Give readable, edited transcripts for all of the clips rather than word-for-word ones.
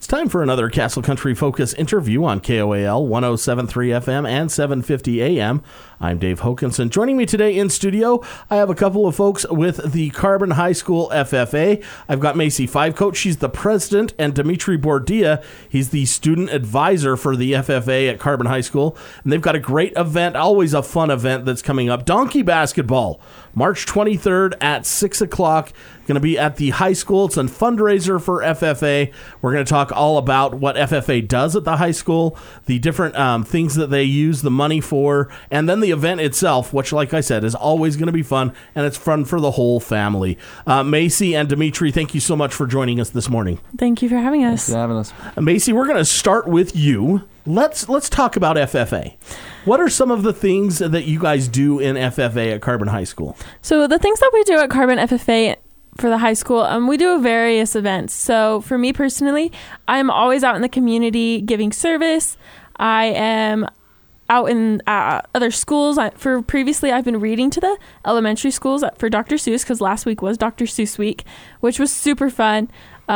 It's time for another Castle Country Focus interview on KOAL 107.3 FM and 750 AM. I'm Dave Hokanson. Joining me today in studio, I have a couple of folks with the Carbon High School FFA. I've got Macy Fivecoat. She's the president, and Dimitri Bordia. He's the student advisor for the FFA at Carbon High School. And they've got a great event, always a fun event that's coming up. Donkey Basketball, March 23rd at 6 o'clock. Going to be at the high school. It's a fundraiser for FFA. We're going to talk all about what FFA does at the high school, the different things that they use the money for, and then the event itself, which, like I said, is always going to be fun, and it's fun for the whole family. Macy and Dimitri, thank you so much for joining us this morning. Thank you for having us. Thanks for having us. Macy, we're going to start with you. Let's talk about FFA. What are some of the things that you guys do in FFA at Carbon High School? So the things that we do at Carbon FFA for the high school, we do various events. So for me personally, I'm always out in the community giving service. I am out in other schools. Previously, I've been reading to the elementary schools for Dr. Seuss, because last week was Dr. Seuss week, which was super fun.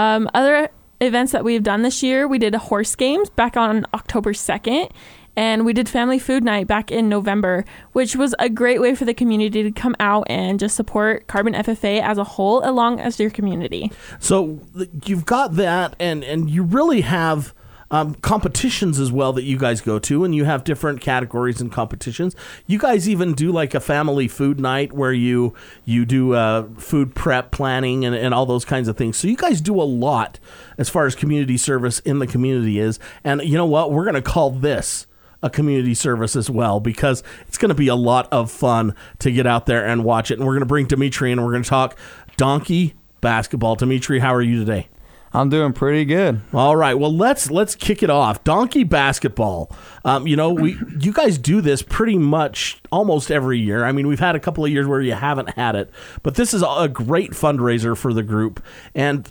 Other events that we've done this year, we did horse games back on October 2nd. And we did family food night back in November, which was a great way for the community to come out and just support Carbon FFA as a whole, along as your community. So you've got that, and you really have competitions as well that you guys go to, and you have different categories and competitions. You guys even do like a family food night where you do food prep planning and all those kinds of things. So you guys do a lot as far as community service in the community is. And you know what? We're going to call this a community service as well, because it's going to be a lot of fun to get out there and watch it. And we're going to bring Dimitri in, and we're going to talk donkey basketball. Dimitri, how are you today? I'm doing pretty good. All right. Well, let's kick it off. Donkey basketball. You guys do this pretty much almost every year. I mean, we've had a couple of years where you haven't had it, but this is a great fundraiser for the group. And,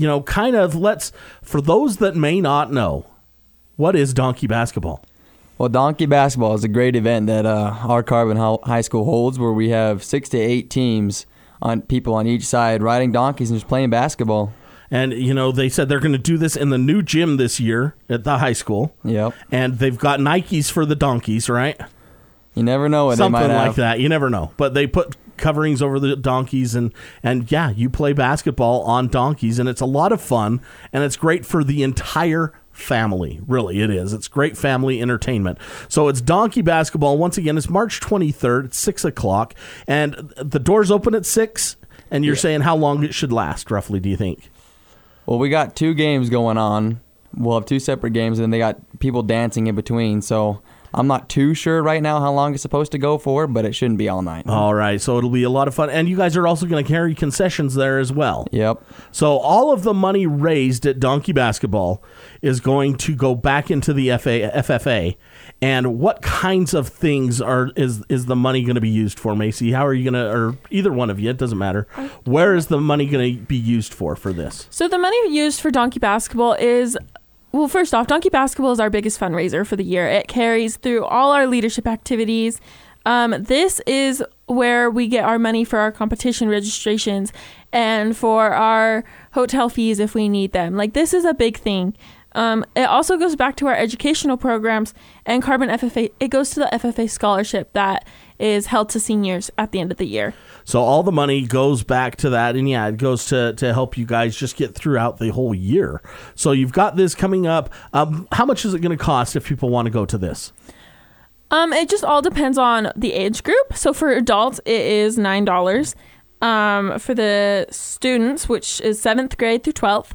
for those that may not know, what is donkey basketball? Well, donkey basketball is a great event that our Carbon High School holds, where we have 6 to 8 teams people on each side riding donkeys and just playing basketball. And, they said they're going to do this in the new gym this year at the high school. Yep. And they've got Nikes for the donkeys, right? You never know what Something they might have. like that. You never know. But they put coverings over the donkeys, and yeah, you play basketball on donkeys, and it's a lot of fun, and it's great for the entire family. Really, it is. It's great family entertainment. So it's donkey basketball. Once again, it's March 23rd at 6 o'clock, and the doors open at 6, and you're saying how long it should last, roughly, do you think? Well, we got 2 games going on. We'll have 2 separate games, and they got people dancing in between. So I'm not too sure right now how long it's supposed to go for, but it shouldn't be all night. All right. So it'll be a lot of fun. And you guys are also going to carry concessions there as well. Yep. So all of the money raised at Donkey Basketball is going to go back into the FFA. And what kinds of things is the money going to be used for, Macy? How are you going to, or either one of you, it doesn't matter. Where is the money going to be used for this? So the money used for Donkey Basketball is, well, first off, Donkey Basketball is our biggest fundraiser for the year. It carries through all our leadership activities. This is where we get our money for our competition registrations and for our hotel fees if we need them. Like, this is a big thing. It also goes back to our educational programs and Carbon FFA. It goes to the FFA scholarship that is held to seniors at the end of the year. So all the money goes back to that, and yeah, it goes to help you guys just get throughout the whole year. So you've got this coming up. How much is it going to cost if people want to go to this? It just all depends on the age group. So for adults, it is $9. For the students, which is 7th grade through 12th,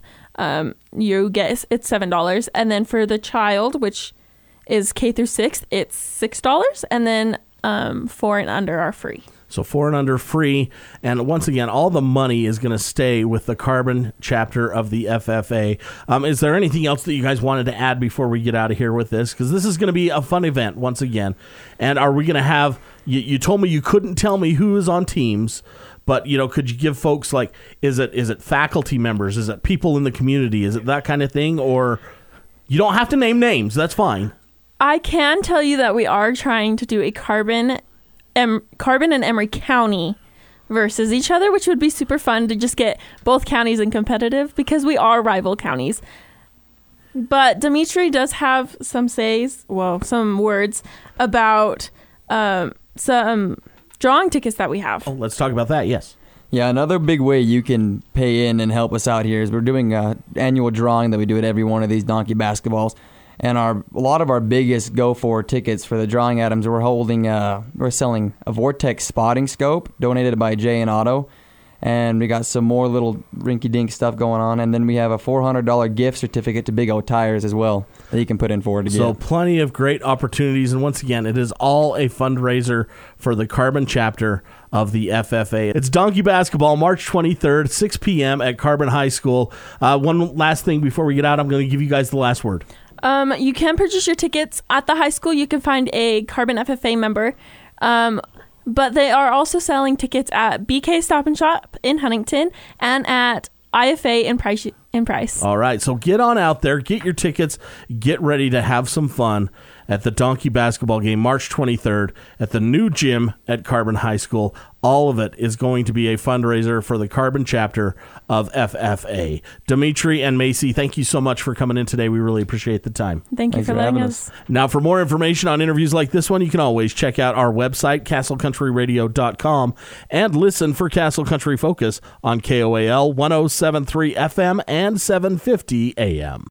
it's $7. And then for the child, which is K through 6th, it's $6. And then 4 and under are free. So 4 and under free. And once again, all the money is going to stay with the Carbon chapter of the FFA. Is there anything else that you guys wanted to add before we get out of here with this? Because this is going to be a fun event once again. And are we going to have, you told me you couldn't tell me who is on teams, but, could you give folks is it faculty members? Is it people in the community? Is it that kind of thing? Or you don't have to name names. That's fine. I can tell you that we are trying to do a Carbon and Emery County versus each other, which would be super fun to just get both counties in competitive, because we are rival counties. But Dimitri does have some words about some drawing tickets that we have. Oh, let's talk about that. Yes. Yeah, another big way you can pay in and help us out here is we're doing an annual drawing that we do at every one of these donkey basketballs. And a lot of our biggest go-for tickets for the drawing items, we're selling a Vortex spotting scope donated by Jay and Otto. And we got some more little rinky-dink stuff going on. And then we have a $400 gift certificate to Big O Tires as well that you can put in for to get. So plenty of great opportunities. And once again, it is all a fundraiser for the Carbon chapter of the FFA. It's Donkey Basketball, March 23rd, 6 p.m. at Carbon High School. One last thing before we get out, I'm going to give you guys the last word. You can purchase your tickets at the high school. You can find a Carbon FFA member. But they are also selling tickets at BK Stop and Shop in Huntington and at IFA in Price. All right, so get on out there, get your tickets, get ready to have some fun at the Donkey Basketball game, March 23rd, at the new gym at Carbon High School. All of it is going to be a fundraiser for the Carbon chapter of FFA. Dimitri and Macy, thank you so much for coming in today. We really appreciate the time. Thank you for letting us. Now, for more information on interviews like this one, you can always check out our website, castlecountryradio.com, and listen for Castle Country Focus on KOAL 107.3 FM and 750 AM.